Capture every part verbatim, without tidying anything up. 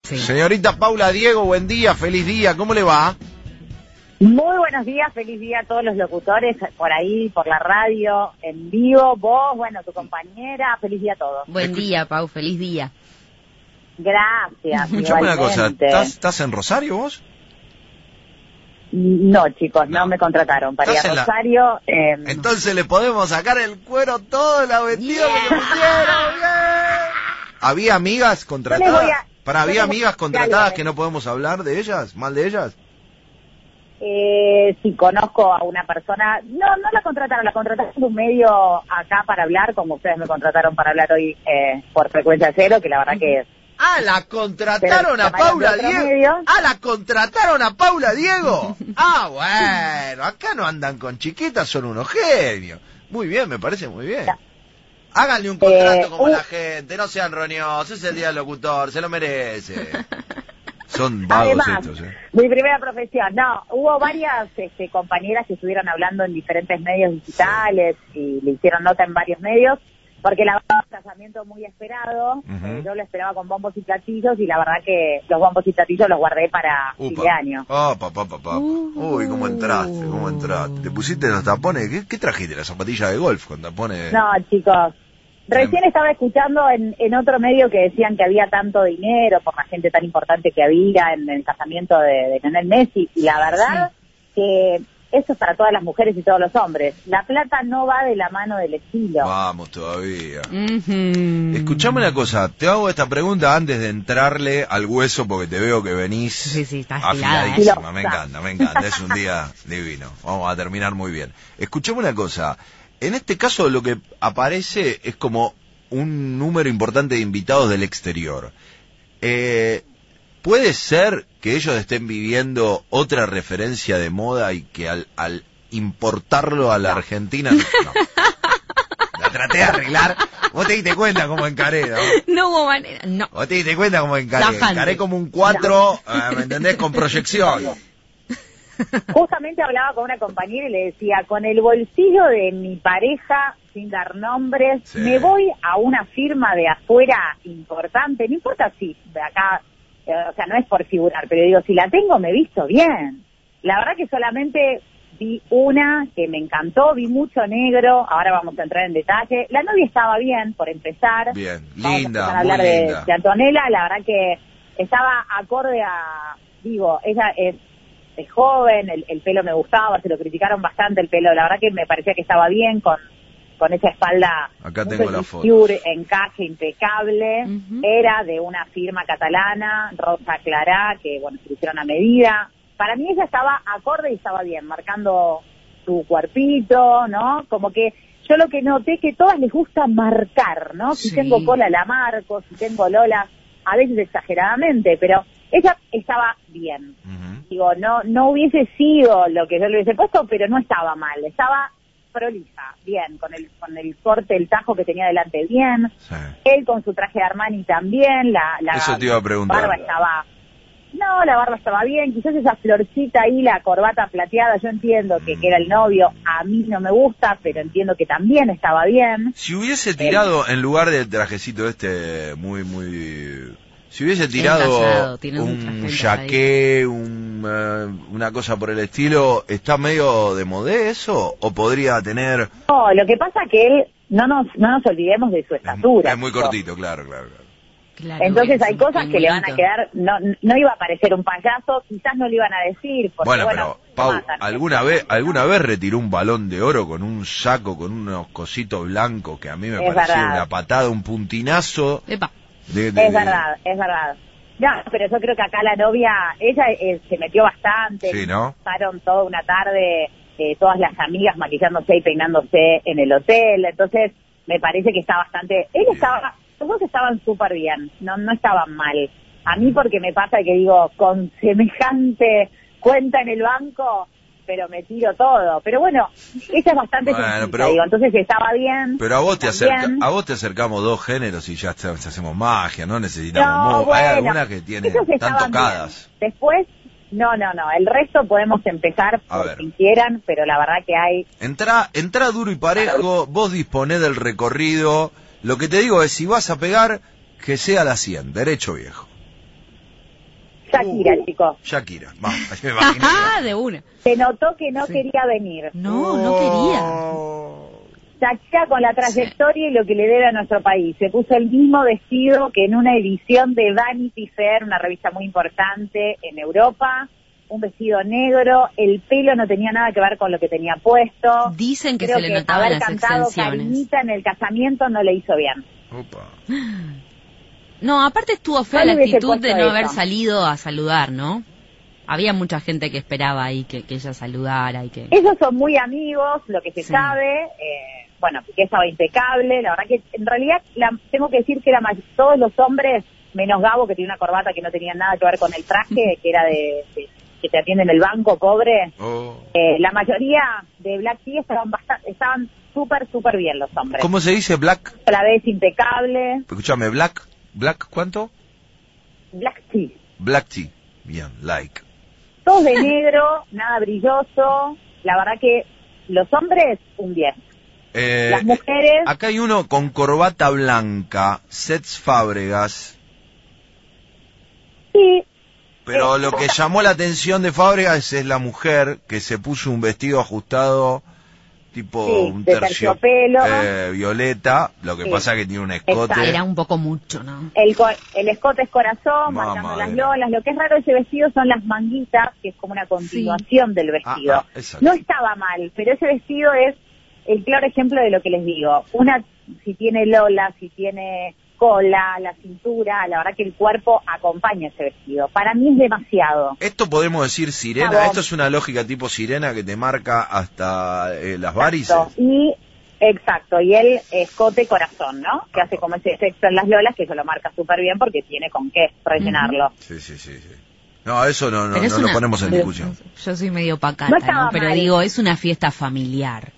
Sí. Señorita Paula Diego, buen día, feliz día, ¿cómo le va? Muy buenos días, feliz día a todos los locutores por ahí, por la radio, en vivo, vos, bueno, tu compañera, feliz día a todos. Buen día, Pau, feliz día. Gracias. Escuchame una cosa, igualmente. ¿estás, ¿estás en Rosario vos? No, chicos, no, No. me contrataron para ir Estás a en la- Rosario. Eh, Entonces le podemos sacar el cuero todo la vestida Yeah. que le pusieron. Bien. ¿Había amigas contratadas? voy a- Para, ¿había yo les voy- amigas contratadas dale. que no podemos hablar de ellas? ¿Mal de ellas? eh, sí, conozco a una persona, no, no la contrataron, la contrataron de un medio acá para hablar, como ustedes me contrataron para hablar hoy eh, por Frecuencia Cero, que la verdad que... Ah, la contrataron Pero a Paula llamaron de otro Diego. medio. Ah, la contrataron a Paula Diego. Ah, bueno, acá no andan con chiquitas, son unos genios. Muy bien, me parece muy bien. Ya. Háganle un contrato Eh, como uh. la gente, no sean roñosos, es el día del locutor, se lo merece. Son vagos Además, estos, eh. mi primera profesión, no, hubo varias este, compañeras que estuvieron hablando en diferentes medios digitales y le hicieron nota en varios medios, porque la verdad es un casamiento muy esperado, Ujú. eh, yo lo esperaba con bombos y platillos y la verdad que los bombos y platillos los guardé para fin Upa. de año. Oh, papá, papá. Uy, cómo entraste, cómo entraste. ¿Te pusiste los tapones? ¿Qué, qué trajiste? ¿La zapatilla de golf con tapones? No, chicos, recién estaba escuchando en, en otro medio que decían que había tanto dinero por la gente tan importante que había en el casamiento de, de Lionel Messi, y la verdad que eso es para todas las mujeres y todos los hombres. La plata no va de la mano del estilo. Vamos todavía. Ujú. Escuchame una cosa, te hago esta pregunta antes de entrarle al hueso porque te veo que venís Sí, sí, está afilada, ¿eh? afiladísima. Me encanta, me encanta, es un día divino. Vamos a terminar muy bien. Escuchame una cosa, en este caso lo que aparece es como un número importante de invitados del exterior. Eh, ¿Puede ser que ellos estén viviendo otra referencia de moda y que al, al importarlo a la Argentina... No. La traté de arreglar. Vos te diste cuenta cómo encaré, ¿no? No hubo manera, no. Vos te diste cuenta cómo encaré. Tajante. Encaré como un cuatro, eh, ¿me entendés? Con proyección. Justamente hablaba con una compañera y le decía, con el bolsillo de mi pareja, sin dar nombres, Sí. me voy a una firma de afuera importante, no importa si de acá, eh, o sea, no es por figurar, pero digo, si la tengo me visto bien. La verdad que solamente vi una que me encantó, vi mucho negro, ahora vamos a entrar en detalle. La novia estaba bien, por empezar. Bien, Vamos linda, a empezar a muy hablar de, linda. de Antonella, la verdad que estaba acorde a, digo, ella es, es joven, el, el pelo me gustaba, se lo criticaron bastante el pelo, la verdad que me parecía que estaba bien con, con esa espalda. Acá muy tengo la pedicure, foto. encaje impecable, Ujú. era de una firma catalana, Rosa Clará, que bueno, se lo hicieron a medida. Para mí ella estaba acorde y estaba bien, marcando su cuerpito, ¿no? Como que yo lo que noté que todas les gusta marcar, ¿no? Si Sí. tengo cola la marco, si tengo Lola, a veces exageradamente, pero ella estaba bien. Ujú. Digo, no no hubiese sido lo que yo le hubiese puesto, pero no estaba mal, estaba prolija, bien, con el con el corte, el tajo que tenía delante bien, Sí. él con su traje de Armani también, la, la Eso te iba a preguntar. barba estaba... No, la barba estaba bien, quizás esa florcita ahí, la corbata plateada, yo entiendo que, que era el novio, a mí no me gusta, pero entiendo que también estaba bien. Si hubiese tirado, en lugar del trajecito este muy, muy... Si hubiese tirado Entallado, tiene un un traje jaqué, un, eh, una cosa por el estilo, ¿está medio de modé eso? ¿O podría tener...? No, lo que pasa que él, no nos no nos olvidemos de su estatura. Es muy chicos. cortito, claro, claro, claro. Claro, Entonces es hay un cosas que le van a triangulito. quedar, no no iba a parecer un payaso, quizás no le iban a decir, porque Bueno, bueno, pero, Pau, se matan. ¿alguna vez alguna vez retiró un balón de oro con un saco, con unos cositos blancos que a mí me Es pareció verdad. una patada, un puntinazo? Epa. De, de- Es verdad, es verdad. No, pero yo creo que acá la novia, ella eh, se metió bastante. Sí, ¿no? Pasaron toda una tarde eh, todas las amigas maquillándose y peinándose en el hotel. Entonces, me parece que está bastante... Él Bien. estaba... Los dos estaban súper bien, no no estaban mal. A mí porque me pasa que digo, con semejante cuenta en el banco, pero me tiro todo. Pero bueno, ella es bastante Bueno, sencilla, pero- digo, entonces estaba bien. Pero a vos te también. acerca, a vos te acercamos dos géneros y ya está- hacemos magia, no necesitamos No, mu- bueno, Hay algunas que tienen, esos están estaban tocadas. bien. Después, no, no, no, el resto podemos empezar A por ver. quien quieran, pero la verdad que hay... Entrá, entrá duro y parejo, vos disponés del recorrido. Lo que te digo es, si vas a pegar, que sea la cien, derecho viejo. Shakira, Uh, chicos. Shakira, vamos, ahí me imagino. Ah, de una. Se notó que no Sí. quería venir. No, no quería. Shakira con la trayectoria y lo que le debe a nuestro país. Se puso el mismo vestido que en una edición de Vanity Fair, una revista muy importante en Europa. Un vestido negro, el pelo no tenía nada que ver con lo que tenía puesto. Dicen que Creo se le notaban haber las cantado extensiones. Cariñita en el casamiento no le hizo bien. Opa. No, aparte estuvo fea No la le hubiese actitud de puesto no eso. haber salido a saludar, ¿no? Había mucha gente que esperaba ahí que, que ella saludara y que... Ellos son muy amigos, lo que se Sí. sabe. Eh, bueno, Piqué estaba impecable. La verdad que en realidad la- tengo que decir que la may- todos los hombres, menos Gabo, que tiene una corbata que no tenía nada que ver con el traje, que era de, de- que te atiende en el banco, pobre. Oh. Eh, la mayoría de Black Tea estaban bastante, estaban súper, súper bien los hombres. ¿Cómo se dice Black? La vez impecable. Escúchame, Black, Black, ¿cuánto? Black Tea. Black tea. Bien, like. Todos de negro, nada brilloso. La verdad que los hombres, un diez. Eh, Las mujeres, Acá hay uno con corbata blanca, Sets Fábregas, sí. pero Eh, lo que llamó la atención de Fábregas es la mujer que se puso un vestido ajustado, tipo Sí, un de tercio terciopelo. eh, violeta, lo que Sí. pasa que tiene un escote. Exacto. Era un poco mucho, ¿no? El, co- el escote es corazón, Mamá marcando las era. lolas. Lo que es raro de ese vestido son las manguitas, que es como una continuación del vestido. Ah, ah, exacto. No estaba mal, pero ese vestido es el claro ejemplo de lo que les digo. Una, si tiene lola, si tiene cola, la cintura, la verdad que el cuerpo acompaña ese vestido. Para mí es demasiado. Esto podemos decir sirena, Bravo. esto es una lógica tipo sirena que te marca hasta eh, las varices. Exacto. Y, exacto, y el escote corazón, ¿no? Que hace como ese efecto en las lolas, que eso lo marca súper bien porque tiene con qué rellenarlo. Sí, sí, sí, sí. No, eso no, no, Pero es no lo una- ponemos en discusión. Yo soy medio pacata, No ¿no? estaba Pero mal. digo, es una fiesta familiar.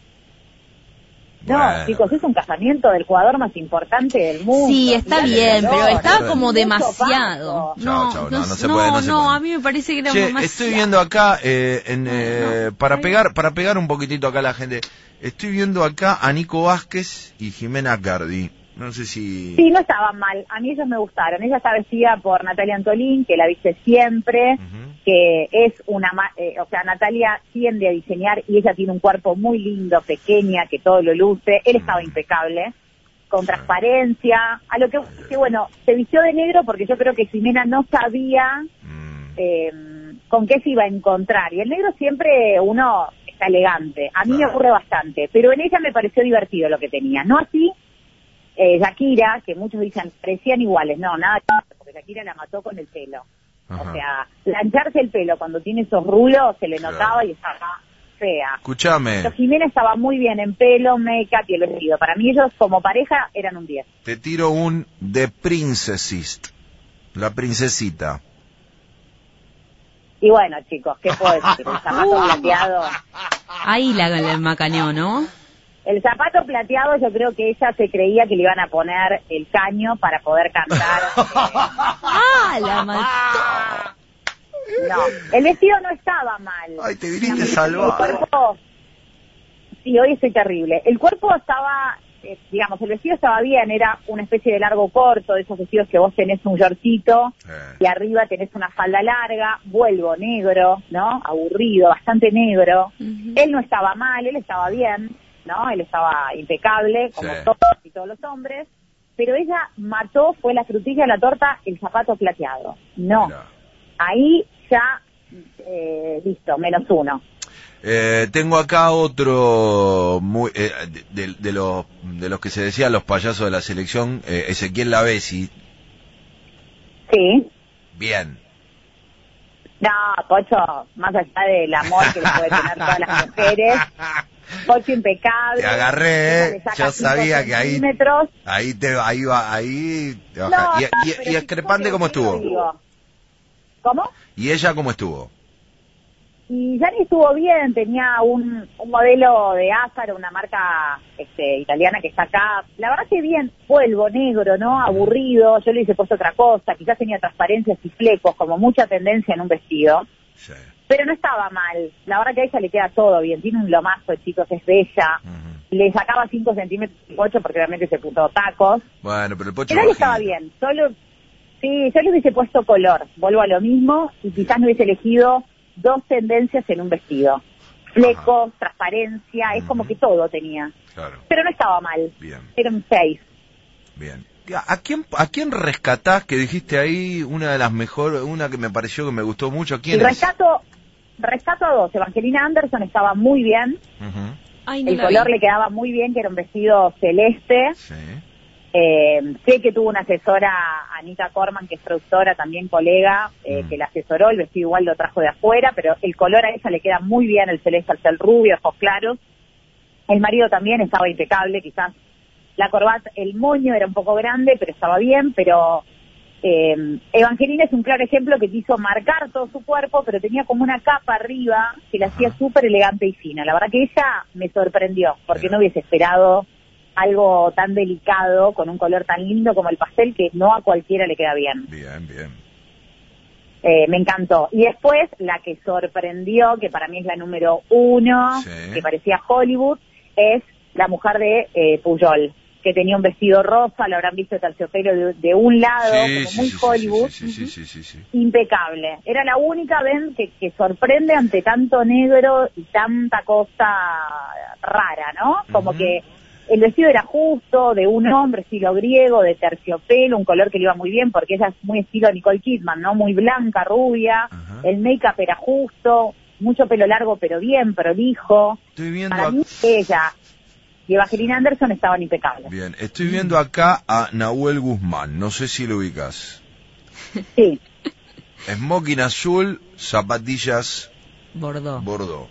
No, Bueno. chicos, es un casamiento del jugador más importante del mundo. Sí, está Mirá bien, el pero olor, estaba Bueno. como mucho demasiado. pasto. Chao, chao, no, no se no, puede, no se puede. a mí me parece que era Che, demasiado. estoy viendo acá, eh, en, eh, no. para pegar para pegar un poquitito acá a la gente, estoy viendo acá a Nico Vázquez y Jimena Cardi. No sé si... Sí, no estaban mal. A mí ellos me gustaron. Ella está vestida por Natalia Antolín, que la viste siempre, Ujú. que es una... ma- eh, o sea, Natalia tiende a diseñar y ella tiene un cuerpo muy lindo, pequeña, que todo lo luce. Él estaba Mm. impecable, con Sí. transparencia. A lo que, que, bueno, se vistió de negro porque yo creo que Jimena no sabía Mm, eh, con qué se iba a encontrar. Y el negro siempre uno está elegante. A mí me Claro. ocurre bastante. Pero en ella me pareció divertido lo que tenía. No así eh, Shakira, que muchos dicen parecían iguales. No, nada que ver, porque Shakira la mató con el pelo. ajá. O sea, plancharse el pelo cuando tiene esos rulos se le Claro. notaba y estaba fea. Escuchame, Pero Jimena estaba muy bien en pelo, make-up y el vestido. Para mí ellos como pareja eran un diez. te tiro un The Princessist, la princesita. Y bueno, chicos, ¿qué puedo decir? El zapato plateado... Ahí la, la macaneó, ¿no? El zapato plateado, yo creo que ella se creía que le iban a poner el caño para poder cantar. eh, ¡Ah, la mató! no, el vestido no estaba mal. Ay, te viniste El salvada. cuerpo, sí, hoy estoy terrible. El cuerpo estaba, eh, digamos, el vestido estaba bien, era una especie de largo corto, de esos vestidos que vos tenés un shortcito Eh, y arriba tenés una falda larga, vuelvo negro, ¿no? Aburrido, bastante negro. Ujú. Él no estaba mal, él estaba bien, ¿no? Él estaba impecable, como Sí. todos y todos los hombres, pero ella mató, fue la frutilla de la torta, el zapato plateado. No, mirá. ahí ya, eh, listo, menos uno. Eh, tengo acá otro muy, eh, de, de- de los de los que se decían los payasos de la selección, eh, Ezequiel Lavesi. Sí. Bien. No, Pocho, más allá del amor que le puede tener todas las mujeres, Pocho impecable. Te agarré, ella ¿eh? le saca Yo cinco sabía que ahí, centímetros. ahí te, ahí va, ahí te No, baja. y, no, y, pero y si Escrepante, yo ¿cómo te lo estuvo? digo. ¿Cómo? ¿Y ella cómo estuvo? Y Gianni estuvo bien, tenía un, un modelo de Ázaro, una marca este, italiana que está acá. La verdad que bien, polvo negro, ¿no? Aburrido, yo le hice puesto otra cosa, quizás tenía transparencias y flecos, como mucha tendencia en un vestido. Sí. Pero no estaba mal, la verdad que a ella le queda todo bien, tiene un lomazo, chicos, es bella. Ujú. Le sacaba cinco centímetros de pocho porque obviamente se puso tacos. Bueno, pero el pocho Pero él bajito. estaba bien, solo... Sí, yo le hubiese puesto color, vuelvo a lo mismo, y quizás no hubiese elegido dos tendencias en un vestido. Flecos, ajá, transparencia, uh-huh, es como que todo tenía. Claro. Pero no estaba mal. Bien. Era un seis. Bien. ¿A quién, ¿A quién rescatás que dijiste ahí una de las mejores, una que me pareció que me gustó mucho? ¿Quién y es? Rescato, rescato a dos. Evangelina Anderson estaba muy bien. Uh-huh. Ay, no el color vi. Le quedaba muy bien, que era un vestido celeste. Sí. Eh, sé que tuvo una asesora, Anita Corman, que es productora, también colega, eh, mm. que la asesoró, el vestido igual lo trajo de afuera, pero el color a ella le queda muy bien, el celeste al ser rubio, ojos claros. El marido también estaba impecable, quizás la corbata, el moño era un poco grande, pero estaba bien, pero eh, Evangelina es un claro ejemplo que quiso marcar todo su cuerpo, pero tenía como una capa arriba que la hacía súper elegante y fina. La verdad que ella me sorprendió, porque no hubiese esperado algo tan delicado, con un color tan lindo como el pastel, que no a cualquiera le queda bien. Bien, bien. Eh, me encantó. Y después, la que sorprendió, que para mí es la número uno, sí, que parecía Hollywood, es la mujer de eh, Pujol, que tenía un vestido rosa, lo habrán visto de terciopelo de, de un lado, sí, como sí, muy sí, Hollywood, sí, sí, sí, sí, sí, sí. impecable. Era la única vez que, que sorprende ante tanto negro y tanta cosa rara, ¿no? Como uh-huh. que el vestido era justo, de un hombre, estilo griego, de terciopelo, un color que le iba muy bien, porque ella es muy estilo Nicole Kidman, ¿no? Muy blanca, rubia, uh-huh. el make-up era justo, mucho pelo largo, pero bien, prolijo. Estoy viendo Para a... mí, ella y Evangelina Anderson estaban impecables. Bien, estoy viendo acá a Nahuel Guzmán, no sé si lo ubicas. Sí. Smoking azul, zapatillas... Bordeaux. Bordeaux.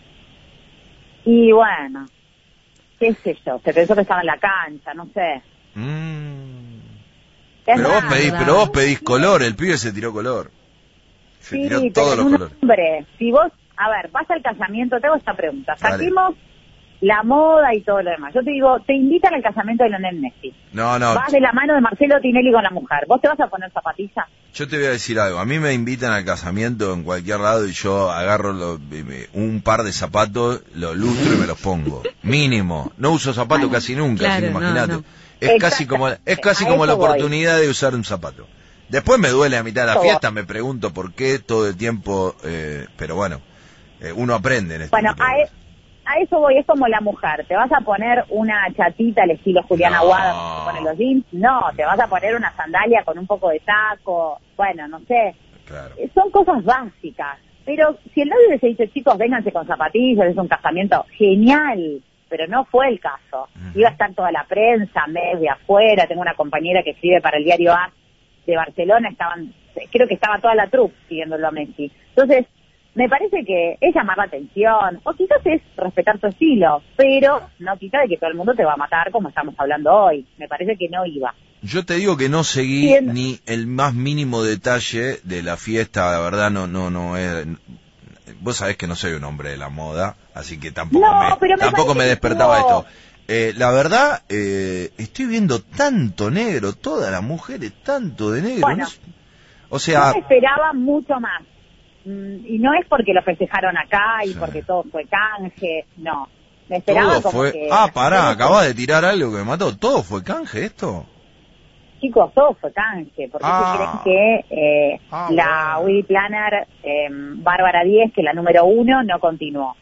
Y bueno... qué sé yo, se pensó que estaba en la cancha, no sé. Mm. Pero, vos pedís, pero vos pedís color, el pibe se tiró color. Se sí, tiró todos los colores. Hombre, si vos, a ver, vas al casamiento, te hago esta pregunta. Saquemos la moda y todo lo demás. Yo te digo, te invitan al casamiento de Lionel Messi. No, no. Vas de la mano de Marcelo Tinelli con la mujer. ¿Vos te vas a poner zapatillas? Yo te voy a decir algo. A mí me invitan al casamiento en cualquier lado y yo agarro lo, un par de zapatos, los lustro y me los pongo. Mínimo. No uso zapatos Ay, casi nunca, claro, así que imagínate. No, no. Es casi como, es casi como la oportunidad voy. de usar un zapato. Después me duele a mitad de la fiesta, me pregunto por qué todo el tiempo, eh, pero bueno, eh, uno aprende en este Bueno, a, e, a eso voy, es como la mujer. ¿Te vas a poner una chatita al estilo Juliana no. Aguada cuando se pone los jeans? No, te vas a poner una sandalia con un poco de taco, bueno, no sé. Claro. Son cosas básicas. Pero si el novio hubiese dicho, chicos, vénganse con zapatillas, es un casamiento, genial. Pero no fue el caso. Uh-huh. Iba a estar toda la prensa, mes de afuera, tengo una compañera que escribe para el diario A de Barcelona, estaban, creo que estaba toda la troupe siguiéndolo a Messi. Entonces, me parece que es llamar la atención, o quizás es respetar tu estilo, pero no quita de que todo el mundo te va a matar como estamos hablando hoy. Me parece que no iba. Yo te digo que no seguí Bien. ni el más mínimo detalle de la fiesta, la verdad no, no, no es... Vos sabés que no soy un hombre de la moda, así que tampoco no, me, pero me tampoco me despertaba estuvo... esto. Eh, la verdad, eh, estoy viendo tanto negro, todas las mujeres, tanto de negro. Bueno, ¿no? O sea... yo me esperaba mucho más. Y no es porque lo festejaron acá y sí. porque todo fue canje, no. Me esperaba todo como fue... que... Ah, pará, acabas de tirar algo que me mató. ¿Todo fue canje esto? Chicos, todo fue canje, porque ah. se creen que eh, ah, la bueno. Wedding Planner eh, Bárbara Díez, que es la número uno, no continuó.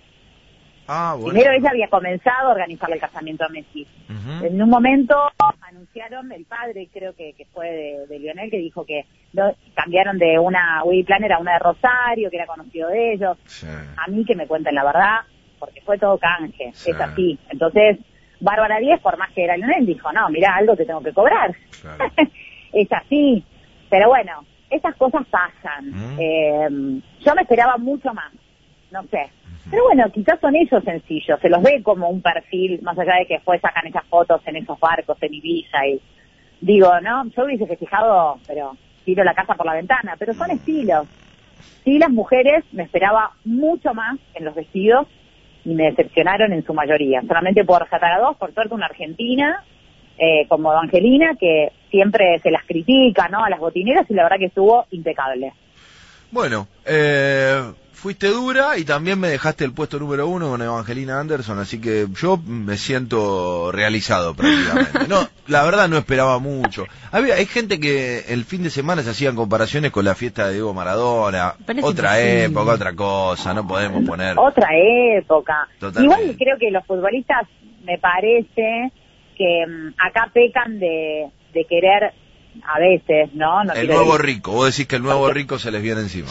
Ah, bueno. Primero ella había comenzado a organizar el casamiento a Messi. Uh-huh. En un momento anunciaron, el padre creo que, que fue de, de Lionel, que dijo que no, cambiaron de una Wedding Planner a una de Rosario, que era conocido de ellos. Sí. A mí que me cuenten la verdad, porque fue todo canje, sí. es así. Entonces, Bárbara Díez, por más que era Lionel, dijo, no, mirá, algo te tengo que cobrar. Claro. Es así. Pero bueno, esas cosas pasan. Uh-huh. Eh, yo me esperaba mucho más, no sé. Pero bueno, quizás son ellos sencillos, se los ve como un perfil, más allá de que después sacan esas fotos en esos barcos en Ibiza y digo, ¿no? Yo hubiese festejado, pero tiro la casa por la ventana, pero son estilos. Sí, las mujeres me esperaba mucho más en los vestidos y me decepcionaron en su mayoría. Solamente por rescatar a dos, por suerte una argentina, eh, como Evangelina, que siempre se las critica, ¿no? A las botineras y la verdad que estuvo impecable. Bueno, eh, fuiste dura y también me dejaste el puesto número uno con Evangelina Anderson, así que yo me siento realizado prácticamente. No, la verdad no esperaba mucho. Había, hay gente que el fin de semana se hacían comparaciones con la fiesta de Diego Maradona, Parece otra imposible. época, otra cosa, no podemos poner... Otra época. Totalmente. Igual creo que los futbolistas, me parece que um, acá pecan de, de querer, a veces, ¿no? no El quiero nuevo decir- rico, vos decís que el nuevo rico se les viene encima.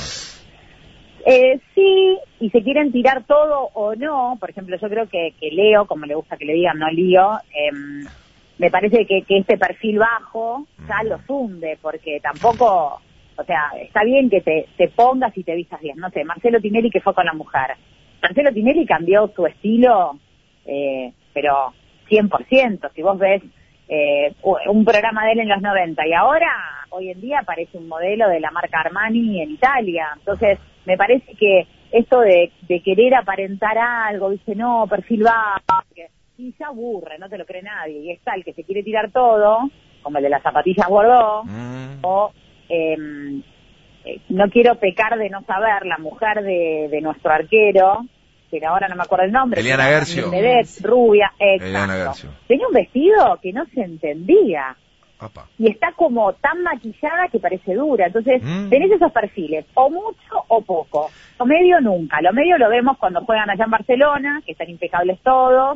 Eh, sí, y se quieren tirar todo o no. Por ejemplo, yo creo que, que Leo, como le gusta que le digan, no Lío, eh, me parece que, que este perfil bajo ya los hunde, porque tampoco, o sea, está bien que te, te pongas y te vistas bien. No sé, Marcelo Tinelli, que fue con la mujer. Marcelo Tinelli cambió su estilo, eh, pero cien por ciento. Si vos ves eh, un programa de él en los noventa y ahora, hoy en día, parece un modelo de la marca Armani en Italia. Entonces, me parece que esto de, de querer aparentar algo, dice, no, perfil bajo, que, y se aburre, no te lo cree nadie. Y está el que se quiere tirar todo, como el de las zapatillas Bordeaux, Mm. o eh, eh, no quiero pecar de no saber, la mujer de, de nuestro arquero, que ahora no me acuerdo el nombre. Eliana que era Gercio. también vedette, rubia, Eliana exacto. Gercio. Tenía un vestido que no se entendía. Apa. Y está como tan maquillada que parece dura. Entonces, Mm. tenés esos perfiles, o mucho o poco. Lo medio nunca. Lo medio lo vemos cuando juegan allá en Barcelona, que están impecables todos.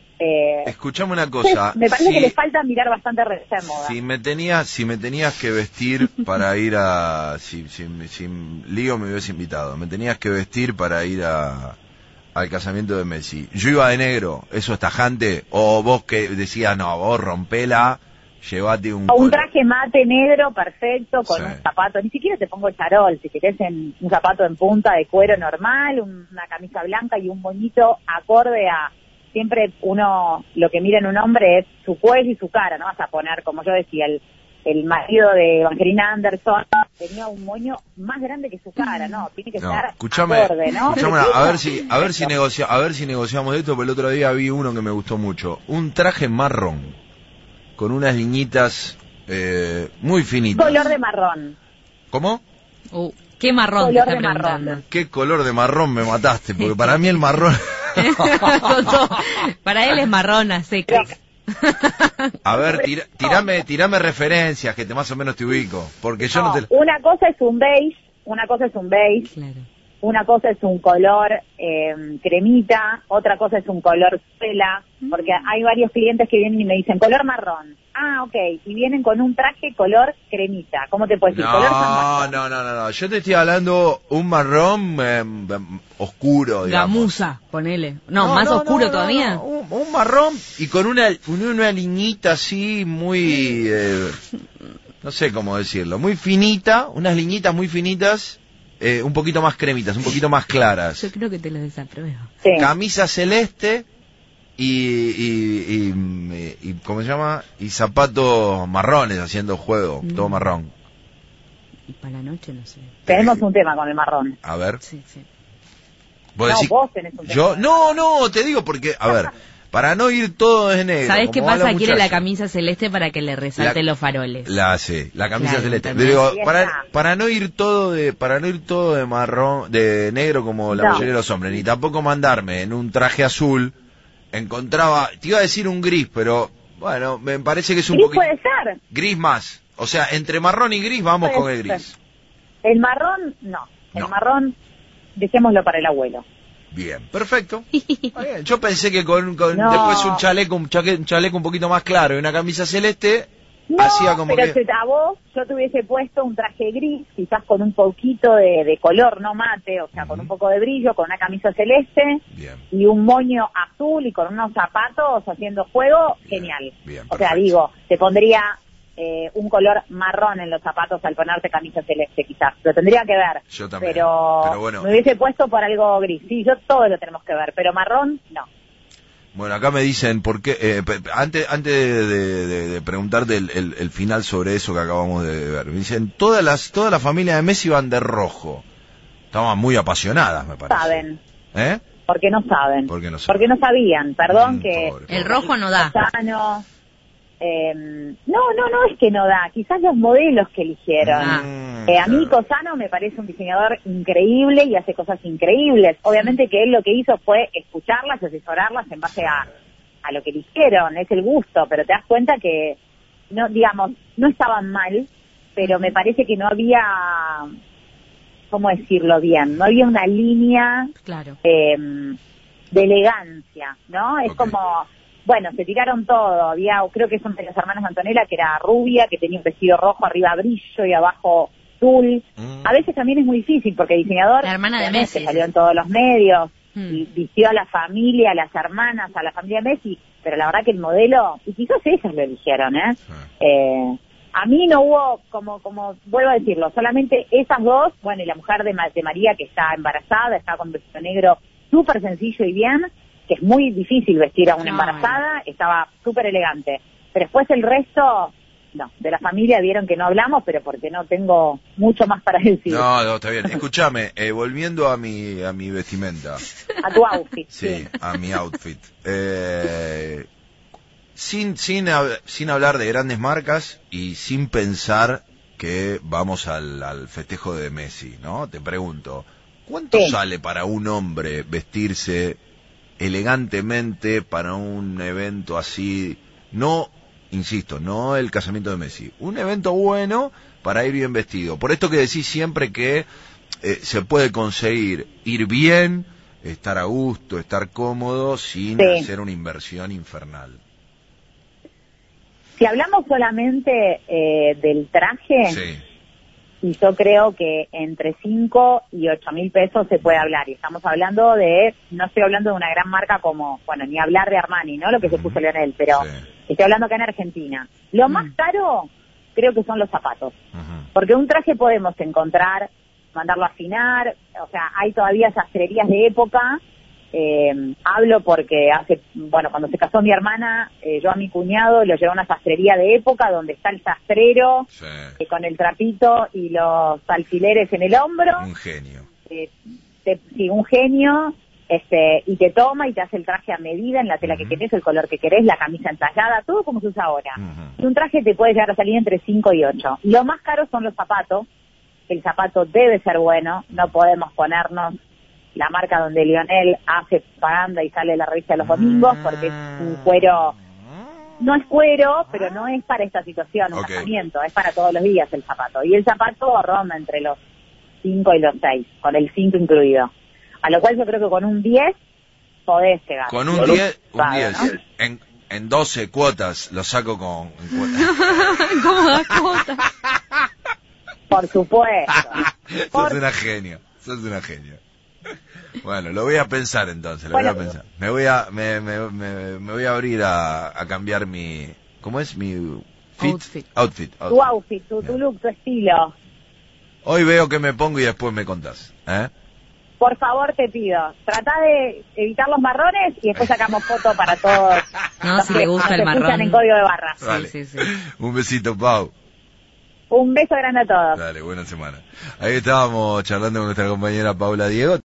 Eh, Escuchame una entonces, cosa. me parece si- que les falta mirar bastante revista de moda. Si me tenías, si me tenías que vestir para ir a, si, si, si Lío me hubiese invitado, me tenías que vestir para ir a, al casamiento de Messi. Yo iba de negro, eso es tajante, o vos que decías, no, vos rompela, llevate un... O un traje mate negro perfecto con Sí. un zapato, ni siquiera te pongo charol, si querés en un zapato en punta de cuero normal, un- una camisa blanca y un moñito acorde a... Siempre uno, lo que mira en un hombre es su cuello y su cara, no vas a poner, como yo decía, el, el marido de Evangelina Anderson tenía un moño más grande que su cara, no, tiene que No, estar escuchame, acorde, ¿no? escuchame, a ver si, a ver si Eso. negocia, a ver si negociamos esto, porque el otro día vi uno que me gustó mucho, un traje marrón, con unas liñitas eh, muy finitas. Color de marrón. ¿Cómo? Uh, ¿Qué marrón te Color está de marrón. preguntando? ¿Qué color de marrón me mataste? Porque para mí el marrón... Totó. Para él es marrón a seca. A ver, tira, tirame, tirame referencias que te más o menos te ubico, porque yo no, No, te... una cosa es un beige, una cosa es un beige, Claro. una cosa es un color eh, cremita, otra cosa es un color suela, porque hay varios clientes que vienen y me dicen color marrón. Ah, ok, y vienen con un traje color cremita. ¿Cómo te puedes decir? Color No, marrón. no, no, no, no, yo te estoy hablando un marrón eh, eh, oscuro, digamos. Gamuza, ponele. No, más no, oscuro no, todavía. no, un, un marrón y con una, con una liñita así muy, eh, no sé cómo decirlo, muy finita, unas liñitas muy finitas, eh, un poquito más cremitas, un poquito más claras. Yo creo que te lo desapruebo. Sí. Camisa celeste y, y, y, y, ¿cómo se llama? Y zapatos marrones haciendo juego, Mm. todo marrón. Y para la noche no sé. Tenemos un tema con el marrón. A ver, Sí, sí. vos No, decís- vos tenés un tema. yo, no, no, te digo porque, a ver, para no ir todo de negro. ¿Sabés qué como va pasa? la Quiere la muchacha. camisa celeste para que le resalten La- los faroles. La sí, la camisa Claro, celeste. también. Digo, Ahí para, está. para no ir todo de, para no ir todo de marrón, de negro como la No. mayoría de los hombres, ni tampoco mandarme en un traje azul, encontraba, te iba a decir un gris, pero bueno, me parece que es un Gris poquito puede ser. gris más. O sea, entre marrón y gris vamos Puede con el ser. gris. El marrón, no. El No. marrón, dejémoslo para el abuelo. Bien, perfecto. Está bien. Yo pensé que con, con No. después un chaleco, un chaleco, un chaleco un poquito más claro y una camisa celeste, No, hacía como pero que... si a vos yo te hubiese puesto un traje gris, quizás con un poquito de, de color, no mate, o sea, con Ujú. un poco de brillo, con una camisa celeste Bien. y un moño azul y con unos zapatos haciendo juego, Bien, genial. bien, o sea, perfecto. digo, te pondría eh, un color marrón en los zapatos al ponerte camisa celeste, quizás. Lo tendría que ver. Yo también, Pero, pero bueno. me hubiese puesto por algo gris. Sí, yo todo lo tenemos que ver, pero marrón, no. Bueno, acá me dicen, ¿por qué? Eh, pe- antes antes de, de- de- de preguntarte el, el- el final sobre eso que acabamos de ver, me dicen, todas las toda la familia de Messi van de rojo. Estaban muy apasionadas, me parece. Saben. ¿Eh? Porque no saben. Porque no saben. Porque no sabían. Perdón Mm, que... pobre, El pobre. rojo no da. Sano. Eh, no, no, no es que no da, quizás los modelos que eligieron. Ah, eh, a mí claro. Cosano me parece un diseñador increíble y hace cosas increíbles. Obviamente que él lo que hizo fue escucharlas, asesorarlas en base a, a lo que eligieron, es el gusto, pero te das cuenta que, no, digamos, no estaban mal, pero me parece que no había, ¿cómo decirlo bien? No había una línea Claro. eh, de elegancia, ¿no? Es Ok. como... Bueno, se tiraron todo, había, creo que son de las hermanas Antonella, que era rubia, que tenía un vestido rojo, arriba brillo y abajo tul. Mm. A veces también es muy difícil, porque el diseñador La hermana de obviamente Messi. salió en todos los medios, Mm. y vistió a la familia, a las hermanas, a la familia Messi, pero la verdad que el modelo, y quizás ellas lo eligieron, ¿eh? Sí. eh a mí no hubo, como como vuelvo a decirlo, solamente esas dos, bueno, y la mujer de, Ma- de María, que está embarazada, está con vestido negro súper sencillo y bien, que es muy difícil vestir a una No, embarazada, estaba súper elegante. Pero después el resto, no, de la familia vieron que no hablamos, pero porque no tengo mucho más para decir. No, no, está bien. Escúchame, eh, volviendo a mi, a mi vestimenta. A tu outfit, Sí, sí. a mi outfit. Eh, sin, sin, hab- sin hablar de grandes marcas y sin pensar que vamos al, al festejo de Messi, ¿no? Te pregunto, ¿cuánto Sí. sale para un hombre vestirse elegantemente para un evento así? No, insisto, no el casamiento de Messi. Un evento bueno para ir bien vestido. Por esto que decís siempre que eh, se puede conseguir ir bien, estar a gusto, estar cómodo, sin Sí. hacer una inversión infernal. Si hablamos solamente eh, del traje, Sí. y yo creo que entre cinco y ocho mil pesos se puede hablar. Y estamos hablando de, no estoy hablando de una gran marca como, bueno, ni hablar de Armani, ¿no? Lo que se puso Leonel, pero Sí. estoy hablando acá en Argentina. Lo Mm. más caro creo que son los zapatos. Ujú. Porque un traje podemos encontrar, mandarlo a afinar, o sea, hay todavía sastrerías de época. Eh, hablo porque hace, bueno, cuando se casó mi hermana, eh, yo a mi cuñado lo llevé a una sastrería de época donde está el sastrero Sí. eh, con el trapito y los alfileres en el hombro, Un genio. eh, te, sí, un genio, este, y te toma y te hace el traje a medida, en la tela Ujú. que querés, el color que querés, la camisa entallada, todo como se usa ahora. Ujú. Y un traje te puede llegar a salir entre cinco y ocho. Lo más caro son los zapatos. El zapato debe ser bueno, no podemos ponernos la marca donde Lionel hace propaganda y sale la revista de los domingos, porque es un cuero, no es cuero, pero no es para esta situación, un Ok. casamiento, es para todos los días el zapato. Y el zapato ronda entre los cinco y los seis, con el cinto incluido. A lo cual yo creo que con un diez podés llegar. Con un Pero diez, un claro, diez, ¿no? en, en doce cuotas lo saco con... en cuotas. ¿Cómo das cuota? Por supuesto. Sos Por- una genio, sos una genio. Bueno, lo voy a pensar entonces, lo Bueno, voy a pensar. Me voy a, me, me, me, me voy a abrir a, a cambiar mi, ¿cómo es? Mi fit? Outfit. Outfit. tu outfit. outfit, tu, tu Bien. look, tu estilo. Hoy veo que me pongo y después me contás, ¿eh? Por favor, te pido, trata de evitar los marrones y después sacamos foto para todos. No, los si que le gusta nos el escuchan marrón. en código de barras. Sí, Dale. sí, sí. Un besito, Pau. Un beso grande a todos. Dale, buena semana. Ahí estábamos charlando con nuestra compañera Paula Diego.